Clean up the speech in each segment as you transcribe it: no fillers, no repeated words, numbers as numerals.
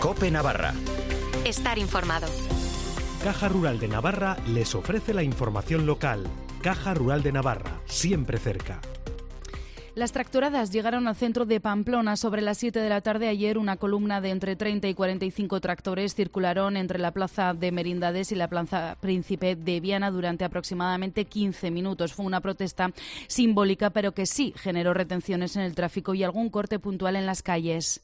COPE Navarra. Estar informado. Caja Rural de Navarra les ofrece la información local. Caja Rural de Navarra, siempre cerca. Las tractoradas llegaron al centro de Pamplona sobre las 7 de la tarde ayer. Una columna de entre 30 y 45 tractores circularon entre la plaza de Merindades y la plaza Príncipe de Viana durante aproximadamente 15 minutos. Fue una protesta simbólica, pero que sí generó retenciones en el tráfico y algún corte puntual en las calles.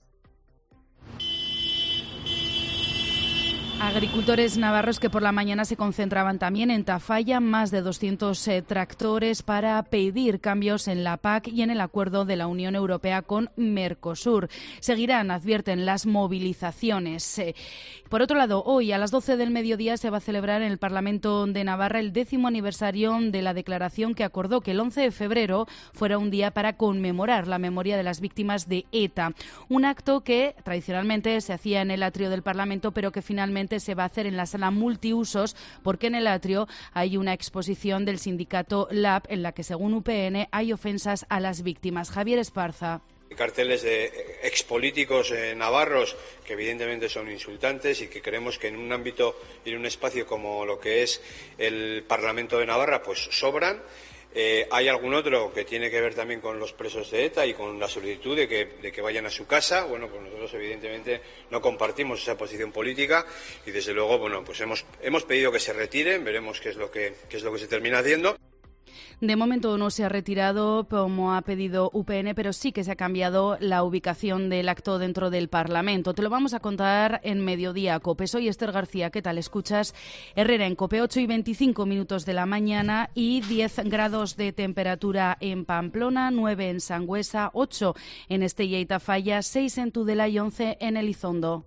Agricultores navarros que por la mañana se concentraban también en Tafalla, más de 200 tractores para pedir cambios en la PAC y en el acuerdo de la Unión Europea con Mercosur. Seguirán, advierten, las movilizaciones. Por otro lado, hoy a las 12 del mediodía se va a celebrar en el Parlamento de Navarra el 10º aniversario de la declaración que acordó que el 11 de febrero fuera un día para conmemorar la memoria de las víctimas de ETA. Un acto que tradicionalmente se hacía en el atrio del Parlamento, pero que finalmente se va a hacer en la sala multiusos, porque en el atrio hay una exposición del sindicato LAB en la que, según UPN, hay ofensas a las víctimas. Javier Esparza. Carteles de expolíticos navarros que evidentemente son insultantes y que creemos que en un ámbito y en un espacio como lo que es el Parlamento de Navarra pues sobran. Hay algún otro que tiene que ver también con los presos de ETA y con la solicitud de que vayan a su casa. Bueno, pues nosotros evidentemente no compartimos esa posición política y desde luego, bueno, pues hemos pedido que se retiren, veremos qué es lo que se termina haciendo. De momento no se ha retirado como ha pedido UPN, pero sí que se ha cambiado la ubicación del acto dentro del Parlamento. Te lo vamos a contar en Mediodía Cope. Soy Esther García. ¿Qué tal? Escuchas Herrera en Cope, 8:25 de la mañana y 10 grados de temperatura en Pamplona, 9 en Sangüesa, 8 en Estella y Tafalla, 6 en Tudela y 11 en Elizondo.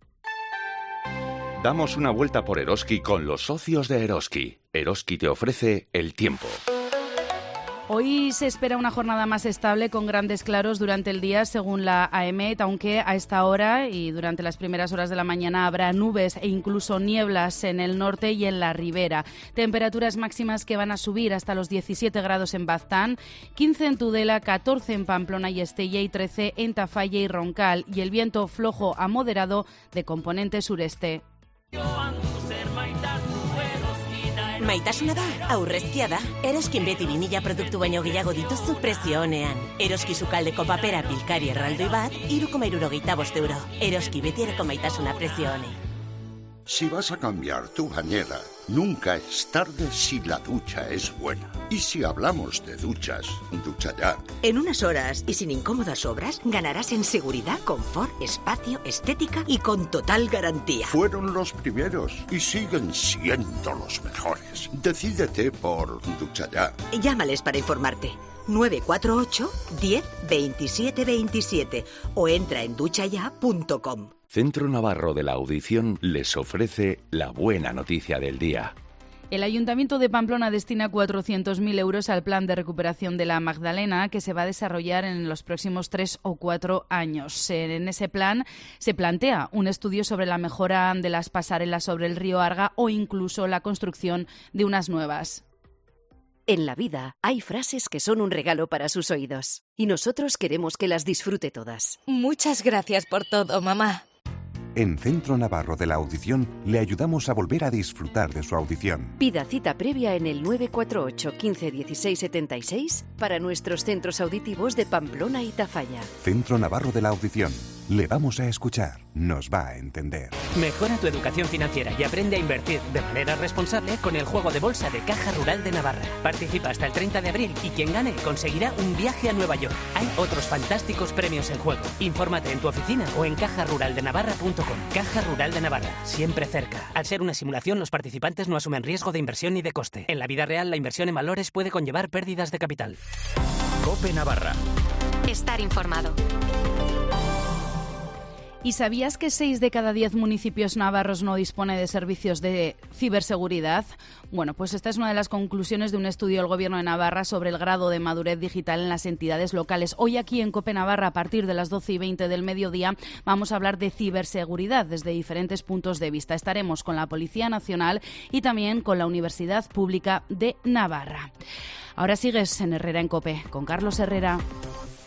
Damos una vuelta por Eroski con los socios de Eroski. Eroski te ofrece el tiempo. Hoy se espera una jornada más estable con grandes claros durante el día según la AEMET, aunque a esta hora y durante las primeras horas de la mañana habrá nubes e incluso nieblas en el norte y en la ribera. Temperaturas máximas que van a subir hasta los 17 grados en Baztán, 15 en Tudela, 14 en Pamplona y Estella y 13 en Tafalla y Roncal. Y el viento flojo a moderado de componente sureste. Maitasuna da, aurrezkia da. Eroskin beti 2000 produktu baino gehiago dituzu prezio onean. Eroski sukaldeko papera pilkari erraldoi bat, 3,75 €. Eroski betiereko maitasuna prezio onean. Si vas a cambiar tu bañera, nunca es tarde si la ducha es buena. Y si hablamos de duchas, Ducha Ya. En unas horas y sin incómodas obras, ganarás en seguridad, confort, espacio, estética y con total garantía. Fueron los primeros y siguen siendo los mejores. Decídete por Ducha Ya. Llámales para informarte. 948 10 27 27 o entra en duchaya.com. Centro Navarro de la Audición les ofrece la buena noticia del día. El Ayuntamiento de Pamplona destina 400.000 euros al plan de recuperación de la Magdalena, que se va a desarrollar en los próximos 3 o 4 años. En ese plan se plantea un estudio sobre la mejora de las pasarelas sobre el río Arga o incluso la construcción de unas nuevas. En la vida hay frases que son un regalo para sus oídos y nosotros queremos que las disfrute todas. Muchas gracias por todo, mamá. En Centro Navarro de la Audición le ayudamos a volver a disfrutar de su audición. Pida cita previa en el 948 15 16 76 para nuestros centros auditivos de Pamplona y Tafalla. Centro Navarro de la Audición. Le vamos a escuchar, nos va a entender. Mejora tu educación financiera y aprende a invertir de manera responsable con el juego de bolsa de Caja Rural de Navarra. Participa hasta el 30 de abril y quien gane conseguirá un viaje a Nueva York. Hay otros fantásticos premios en juego. Infórmate en tu oficina o en cajaruraldenavarra.com. Caja Rural de Navarra, siempre cerca. Al ser una simulación, los participantes no asumen riesgo de inversión ni de coste. En la vida real, la inversión en valores puede conllevar pérdidas de capital. COPE Navarra. Estar informado. ¿Y sabías que 6 de cada 10 municipios navarros no dispone de servicios de ciberseguridad? Bueno, pues esta es una de las conclusiones de un estudio del Gobierno de Navarra sobre el grado de madurez digital en las entidades locales. Hoy aquí en COPE Navarra, a partir de las 12:20 del mediodía, vamos a hablar de ciberseguridad desde diferentes puntos de vista. Estaremos con la Policía Nacional y también con la Universidad Pública de Navarra. Ahora sigues en Herrera en COPE, con Carlos Herrera.